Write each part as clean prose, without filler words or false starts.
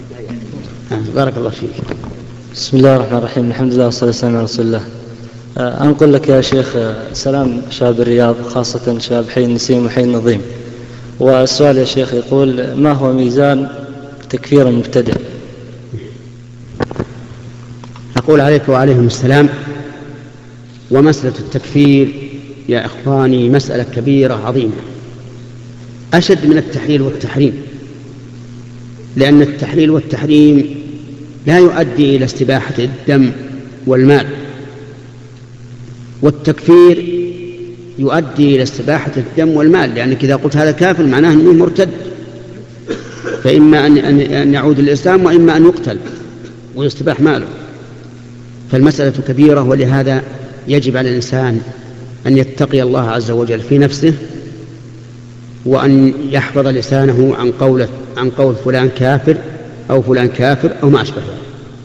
بارك الله فيك. بسم الله الرحمن الرحيم. الحمد لله والصلاة والسلام على رسول الله. أنقل لك يا شيخ سلام شباب الرياض، خاصة شباب حي النسيم وحي النظيم. والسؤال يا شيخ يقول: ما هو ميزان تكفير المبتدع؟ أقول عليك وعليهم السلام. ومسألة التكفير يا إخواني مسألة كبيرة عظيمة، أشد من التحليل والتحريم، لأن التحليل والتحريم لا يؤدي إلى استباحة الدم والمال، والتكفير يؤدي إلى استباحة الدم والمال، لأنك إذا قلت هذا كافر معناه أنه مرتد، فإما أن يعود الإسلام وإما أن يقتل ويستباح ماله. فالمسألة كبيرة، ولهذا يجب على الإنسان أن يتقي الله عز وجل في نفسه، وأن يحفظ لسانه عن قول فلان كافر أو فلان كافر أو ما أشبه ذلك.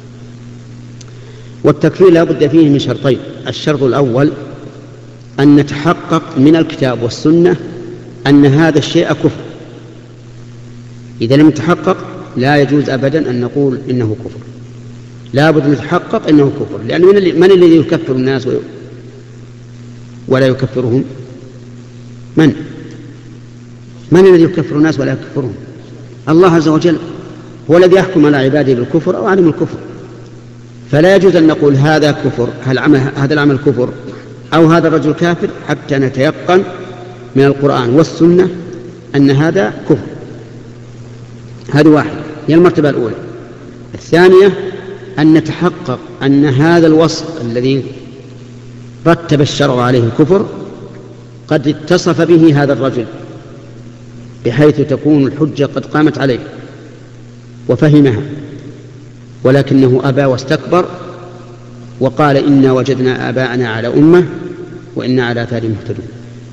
والتكفير لا بد فيه من شرطين: الشرط الأول أن نتحقق من الكتاب والسنة أن هذا الشيء كفر. إذا لم يتحقق لا يجوز أبدا أن نقول إنه كفر، لا بد نتحقق إنه كفر، لأن من الذي يكفر الناس ولا يكفرهم؟ من الذي يكفر الناس ولا يكفرهم؟ الله عز وجل هو الذي يحكم على عباده بالكفر أو عدم الكفر. فلا يجوز أن نقول هذا كفر، هذا العمل كفر أو هذا الرجل كافر، حتى نتيقن من القرآن والسنة أن هذا كفر. هذه واحدة، هي المرتبة الأولى. الثانية أن نتحقق أن هذا الوصف الذي رتب الشرع عليه الكفر قد اتصف به هذا الرجل، بحيث تكون الحجة قد قامت عليه وفهمها، ولكنه أبى واستكبر وقال: إنا وجدنا آباءنا على أمة وإنا على آثارهم مهتدون.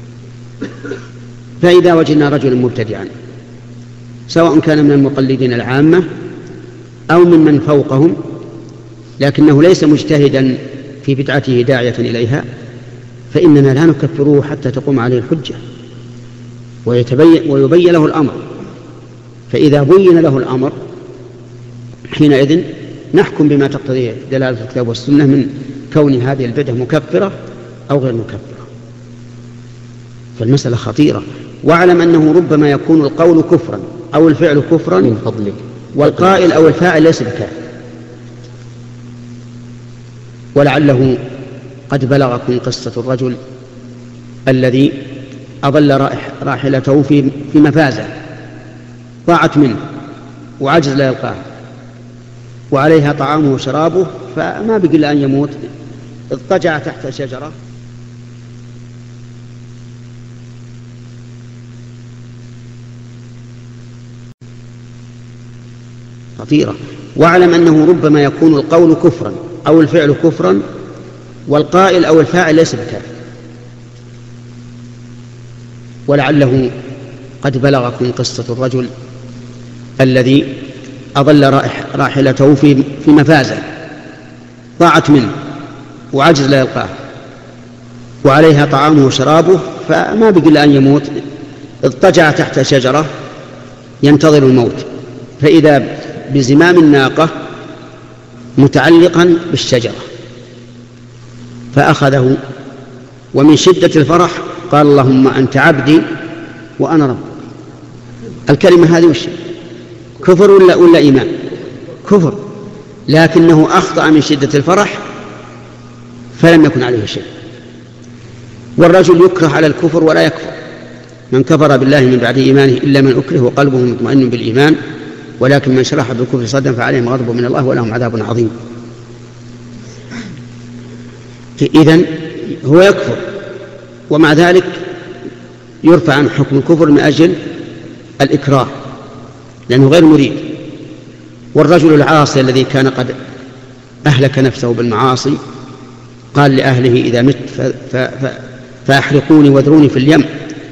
فإذا وجدنا رجلا مبتدعا سواء كان من المقلدين العامة أو ممن فوقهم، لكنه ليس مجتهدا في بدعته داعية إليها، فإننا لا نكفره حتى تقوم عليه الحجة ويبين له الأمر. فإذا بين له الأمر حينئذ نحكم بما تقتضيه دلالة الكتاب والسنة من كون هذه البدعة مكفرة أو غير مكفرة. فالمسألة خطيرة. واعلم أنه ربما يكون القول كفرا أو الفعل كفرا من فضلك، والقائل أو الفاعل ليس بكافر. ولعله قد بلغكم قصة الرجل الذي أضل راحلته في مفازة، ضاعت منه وعجز لا يلقاها، وعليها طعامه وشرابه، فما بقي إلا أن يموت، اضطجع تحت شجرة خطيرة. واعلم أنه ربما يكون القول كفرا أو الفعل كفرا، والقائل أو الفاعل ليس بكافر. ولعله قد بلغكم قصة الرجل الذي أضل راحلته في مفازة، ضاعت منه وعجز لا يلقاها، وعليها طعامه وشرابه، فما بقي إلا أن يموت، اضطجع تحت شجرة ينتظر الموت، فإذا بزمام الناقة متعلقا بالشجرة، فأخذه ومن شدة الفرح قال: اللهم أنت عبدي وأنا ربك. الكلمة هذه وش كفر ولا إيمان؟ كفر، لكنه أخطأ من شدة الفرح فلم يكن عليه شيء. والرجل يكره على الكفر ولا يكفر. من كفر بالله من بعد إيمانه إلا من أكره وقلبه مطمئن بالإيمان، ولكن من شرح بالكفر صدرا فعليهم غضب من الله ولهم عذاب عظيم. إذن هو يكفر، ومع ذلك يرفع عن حكم الكفر من أجل الإكراه لأنه غير مريد. والرجل العاصي الذي كان قد أهلك نفسه بالمعاصي قال لأهله: إذا مت فأحرقوني واذروني في اليم،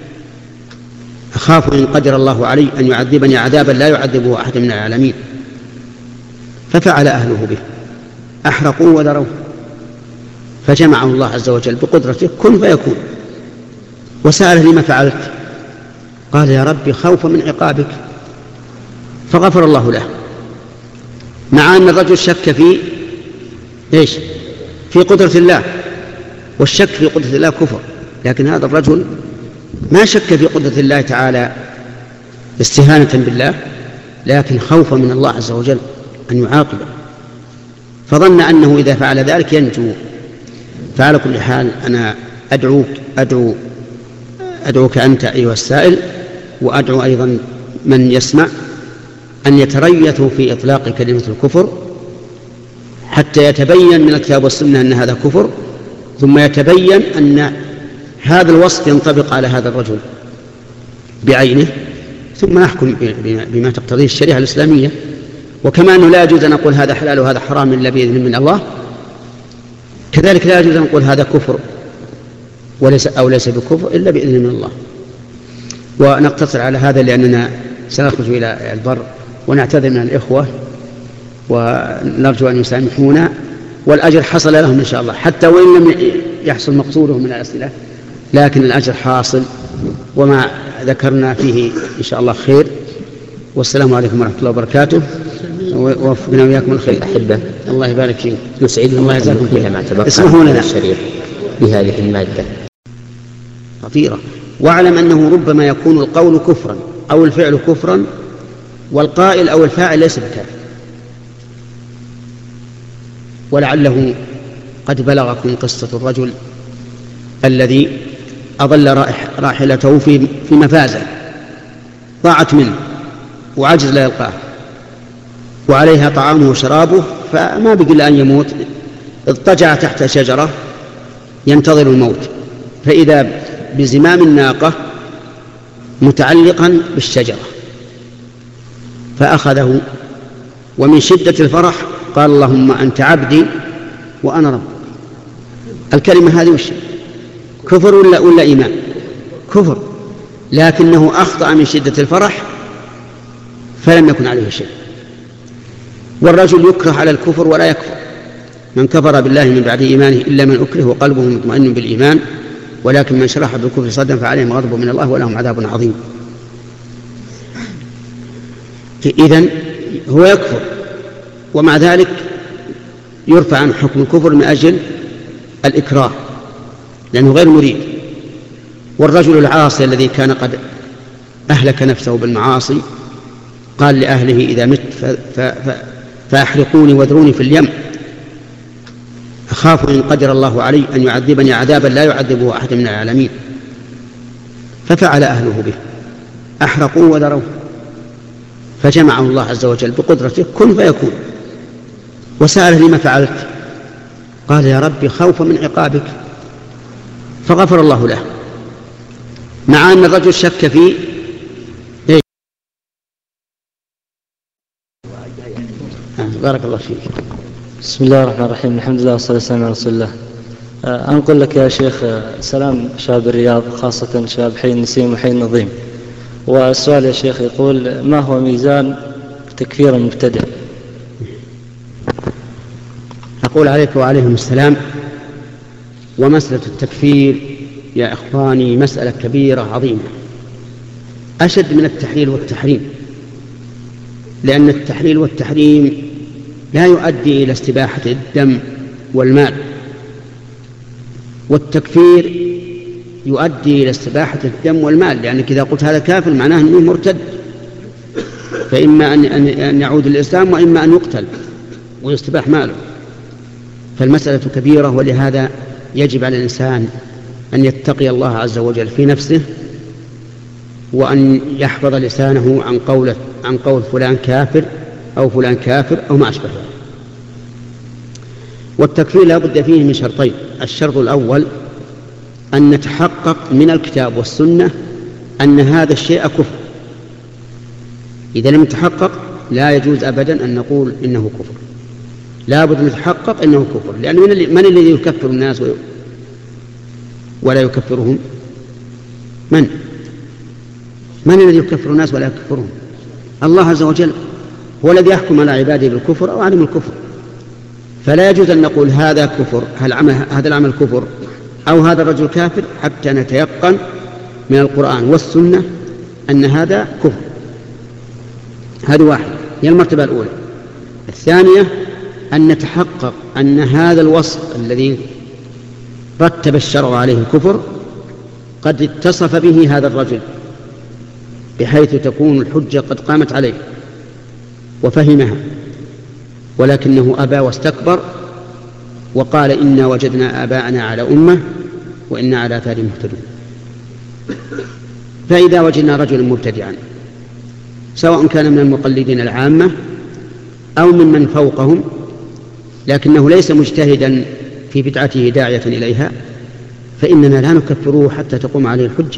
أخاف إن قدر الله علي أن يعذبني عذابا لا يعذبه أحد من العالمين. ففعل أهله به، أحرقوه وذروه، فجمعه الله عز وجل بقدرته كن فيكون، وسأله: لما فعلت؟ قال: يا ربي خوفا من عقابك. فغفر الله له مع أن الرجل شك في إيش؟ في قدرة الله، والشك في قدرة الله كفر. لكن هذا الرجل ما شك في قدرة الله تعالى استهانة بالله، لكن خوفا من الله عز وجل أن يعاقبه، فظن أنه إذا فعل ذلك ينجو. فعلى كل حال أنا أدعوك أنت أيها السائل، وأدعو أيضا من يسمع أن يتريثوا في إطلاق كلمة الكفر حتى يتبين من الكتاب والسنة أن هذا كفر، ثم يتبين أن هذا الوصف ينطبق على هذا الرجل بعينه، ثم نحكم بما تقتضيه الشريعة الإسلامية. وكما أنه لا يجوز أن نقول هذا حلال وهذا حرام إلا بإذن من الله، كذلك لا يجوز أن نقول هذا كفر ليس بكفر إلا بإذن من الله. ونقتصر على هذا لأننا سنخرج إلى البر، ونعتذر من الإخوة ونرجو أن يسامحونا، والأجر حصل لهم إن شاء الله، حتى وإن لم يحصل مقصودهم من الأسئلة لكن الأجر حاصل، وما ذكرنا فيه إن شاء الله خير. والسلام عليكم ورحمة الله وبركاته، ووفقنا وإياكم الخير. أحبة الله يبارك فيكم، يسعدنا الله يجزاكم فيها ما تبقى من الشريف بهذه المادة خطيرة. واعلم أنه ربما يكون القول كفرا أو الفعل كفرا، والقائل أو الفاعل ليس بكافر. ولعله قد بلغكم قصة الرجل الذي أضل راحلته في مفازة ضاعت منه وعجز لا يلقاه، وعليها طعامه وشرابه، فما بقي أن يموت، اضطجع تحت شجرة ينتظر الموت، فإذا بزمام الناقة متعلقا بالشجرة فأخذه، ومن شدة الفرح قال اللهم أنت عبدي وأنا ربك. الكلمة هذه وش كفر ولا إيمان؟ كفر، لكنه أخطأ من شدة الفرح فلم يكن عليه شيء. والرجل يكره على الكفر ولا يكفر، من كفر بالله من بعد إيمانه إلا من أكره وقلبه مطمئن بالإيمان، ولكن من شرح بالكفر صدرا فعليهم غضب من الله ولهم عذاب عظيم. إذن هو يكفر، ومع ذلك يرفع عن حكم الكفر من أجل الإكراه لأنه غير مريد. والرجل العاصي الذي كان قد أهلك نفسه بالمعاصي قال لأهله إذا مت فأحرقوني واذروني في اليم، أخاف إن قدر الله علي أن يعذبني عذابا لا يعذبه أحد من العالمين. ففعل أهله به، أحرقوه وذروه، فجمعه الله عز وجل بقدرته كن فيكون، وسأله لما فعلت؟ قال يا ربي خوفا من عقابك، فغفر الله له. مع أن الرجل شك في بارك الله فيك. بسم الله الرحمن الرحيم، الحمد لله والصلاة والسلام على رسول الله. أنقل لك يا شيخ سلام شباب الرياض، خاصة شباب حي النسيم وحي النظيم. والسؤال يا شيخ يقول ما هو ميزان تكفير المبتدع؟ أقول عليك وعليهم السلام، ومسألة التكفير يا إخواني مسألة كبيرة عظيمة، أشد من التحليل والتحريم، لأن التحليل والتحريم لا يؤدي إلى استباحة الدم والمال، والتكفير يؤدي إلى استباحة الدم والمال، لأنك إذا قلت هذا كافر معناه أنه مرتد، فإما أن يعود الإسلام وإما أن يقتل ويستباح ماله. فالمسألة كبيرة، ولهذا يجب على الإنسان أن يتقي الله عز وجل في نفسه، وأن يحفظ لسانه عن قول فلان كافر أو فلان كافر أو ما أشبه ذلك. والتكفير لا بد فيه من شرطين: الشرط الأول أن نتحقق من الكتاب والسنة أن هذا الشيء كفر. إذا لم يتحقق لا يجوز أبدا أن نقول إنه كفر، لا بد نتحقق إنه كفر، لأن من الذي يكفر الناس ولا يكفرهم؟ من الذي يكفر الناس ولا يكفرهم؟ الله عز وجل هو الذي يحكم على عباده بالكفر أو عدم الكفر. فلا يجوز أن نقول هذا كفر، هذا العمل كفر أو هذا الرجل كافر، حتى نتيقن من القرآن والسنة أن هذا كفر. هذه واحدة، هي المرتبة الأولى. الثانية أن نتحقق أن هذا الوصف الذي رتب الشرع عليه الكفر قد اتصف به هذا الرجل، بحيث تكون الحجة قد قامت عليه وفهمها، ولكنه أبى واستكبر وقال إنا وجدنا آباءنا على أمة وإنا على آثارهم مهتدون. فإذا وجدنا رجلا مبتدعا سواء كان من المقلدين العامة أو ممن فوقهم لكنه ليس مجتهدا في بدعته داعية إليها، فإننا لا نكفره حتى تقوم عليه الحجة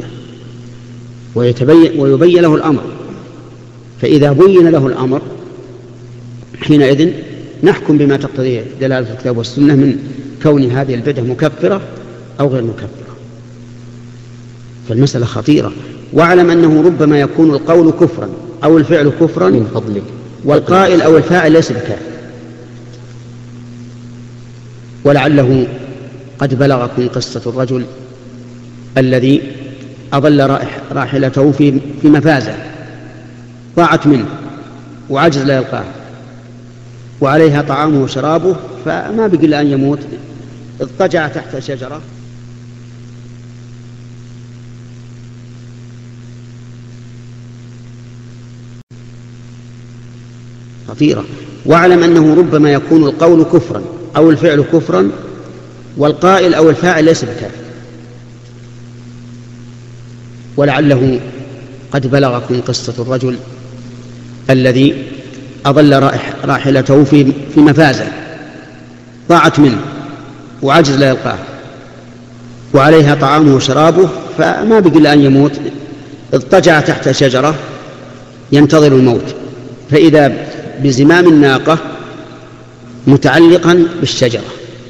ويبين له الأمر. فإذا بين له الأمر حينئذ نحكم بما تقتضيه دلالة الكتاب والسنة من كون هذه البدعة مكفرة أو غير مكفرة. فالمسألة خطيرة. واعلم أنه ربما يكون القول كفرا أو الفعل كفرا من فضلك، والقائل أو الفاعل ليس بكافر. ولعله قد بلغكم قصة الرجل الذي أضل راحلته في مفازة، ضاعت منه وعجز لا يلقاها وعليها طعامه وشرابه، فما بقي إلا أن يموت، اضطجع تحت شجرة خطيرة. واعلم أنه ربما يكون القول كفرا أو الفعل كفرا والقائل أو الفاعل ليس بكافر. ولعله قد بلغكم قصة الرجل الذي أضل راحلته في مفازة، ضاعت منه وعجز لا يلقاها وعليها طعامه وشرابه، فما بقي إلا أن يموت، اضطجع تحت شجرة ينتظر الموت، فإذا بزمام الناقة متعلقا بالشجرة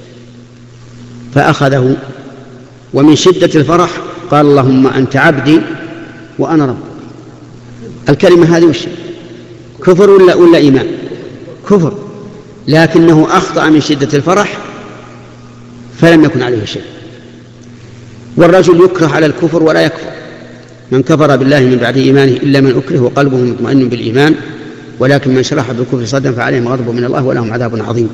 فأخذه، ومن شدة الفرح قال اللهم أنت عبدي وأنا ربك. الكلمة هذه وش كفر ولا إيمان؟ كفر، لكنه أخطأ من شدة الفرح فلم يكن عليه شيء. والرجل يكره على الكفر ولا يكفر، من كفر بالله من بعد إيمانه إلا من أكره وقلبه مطمئن بالإيمان، ولكن من شرح بالكفر صدرا فعليهم غضب من الله ولهم عذاب عظيم.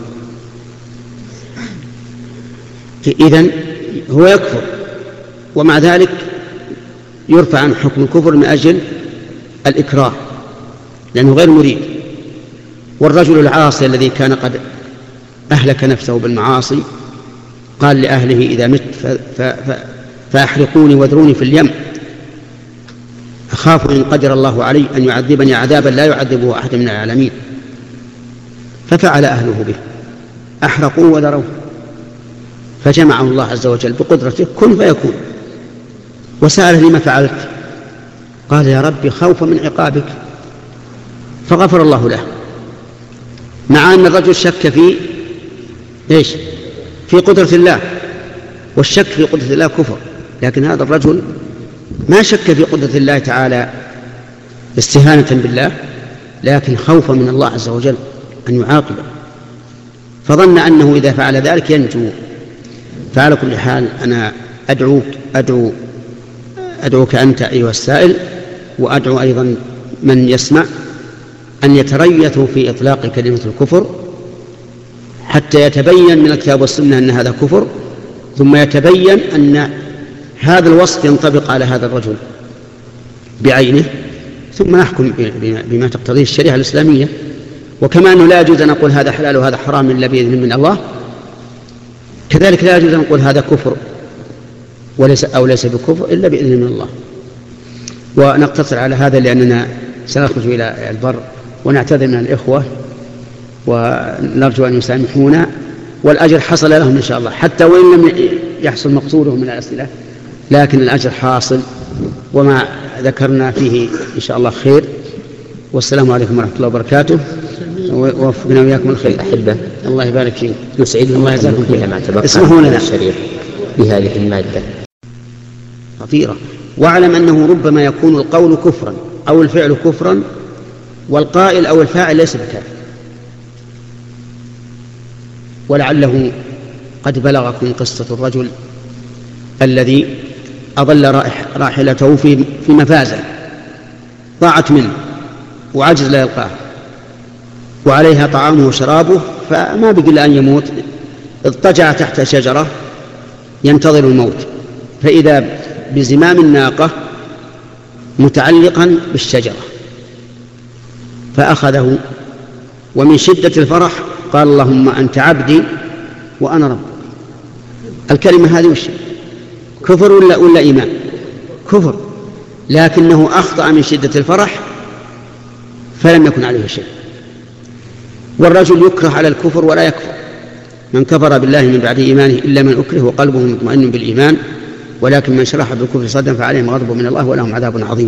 إذن هو يكفر ومع ذلك يرفع عن حكم الكفر من أجل الإكراه لأنه غير مريد. والرجل العاصي الذي كان قد أهلك نفسه بالمعاصي قال لأهله إذا مت فأحرقوني واذروني في اليم، أخاف إن قدر الله علي أن يعذبني عذابا لا يعذبه أحد من العالمين. ففعل أهله به، أحرقوه وذروه، فجمعه الله عز وجل بقدرته كن فيكون، وسأله لما فعلت؟ قال يا ربي خوفا من عقابك، فغفر الله له، مع أن الرجل شك في إيش؟ في قدرة الله، والشك في قدرة الله كفر. لكن هذا الرجل ما شك في قدرة الله تعالى استهانة بالله، لكن خوفا من الله عز وجل أن يعاقبه، فظن أنه إذا فعل ذلك ينجو. فعلى كل حال أنا أدعوك أنت أيها السائل، وأدعو أيضا من يسمع أن يتريثوا في إطلاق كلمة الكفر حتى يتبين من الكتاب والسنة أن هذا كفر، ثم يتبين أن هذا الوصف ينطبق على هذا الرجل بعينه، ثم نحكم بما تقتضيه الشريعة الإسلامية. وكما أنه لا يجوز أن نقول هذا حلال وهذا حرام إلا بإذن من الله، كذلك لا يجوز أن نقول هذا كفر ليس بكفر إلا بإذن من الله. ونقتصر على هذا لأننا سنخرج إلى البر، ونعتذر من الإخوة ونرجو أن يسامحونا، والأجر حصل لهم إن شاء الله، حتى وإن لم يحصل مقصودهم من الأسئلة لكن الأجر حاصل، وما ذكرنا فيه إن شاء الله خير. والسلام عليكم ورحمة الله وبركاته، ووفقنا وإياكم الخير. أحبة الله يبارك فيكم، يسعدنا الله يجزاكم فيها ما تبقى اسمحوا لنا الشريف بهذه المادة خطيرة. واعلم أنه ربما يكون القول كفرا أو الفعل كفرا والقائل أو الفاعل ليس بكافر. ولعله قد بلغكم قصة الرجل الذي أضل راحلته في مفازة، ضاعت منه وعجز لا يلقاها وعليها طعامه وشرابه، فما بقي إلا أن يموت، اضطجع تحت شجرة ينتظر الموت، فإذا بزمام الناقة متعلقا بالشجرة فأخذه، ومن شدة الفرح قال اللهم أنت عبدي وأنا ربك. الكلمة هذه وش كفر ولا إيمان؟ كفر، لكنه أخطأ من شدة الفرح فلم يكن عليه شيء. والرجل يكره على الكفر ولا يكفر، من كفر بالله من بعد إيمانه إلا من أكره وقلبه مطمئن بالإيمان، ولكن من شرح بالكفر صدرا فعليهم غضب من الله ولهم عذاب عظيم.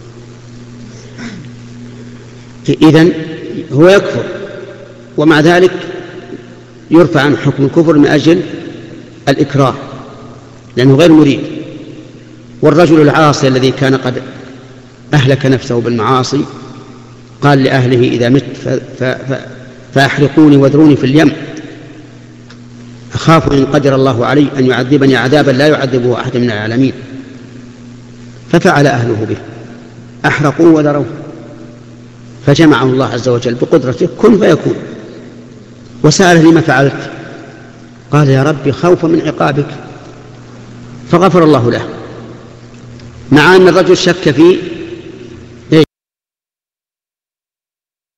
إذن هو يكفر، ومع ذلك يرفع عن حكم الكفر من أجل الإكراه لأنه غير مريد. والرجل العاصي الذي كان قد أهلك نفسه بالمعاصي قال لأهله إذا مت فأحرقوني واذروني في اليم، أخاف إن قدر الله علي أن يعذبني عذابا لا يعذبه أحد من العالمين. ففعل أهله به، أحرقوه وذروه، فجمعه الله عز وجل بقدرته كن فيكون، وسأله لما فعلت؟ قال يا ربي خوفا من عقابك، فغفر الله له، مع أن الرجل شك في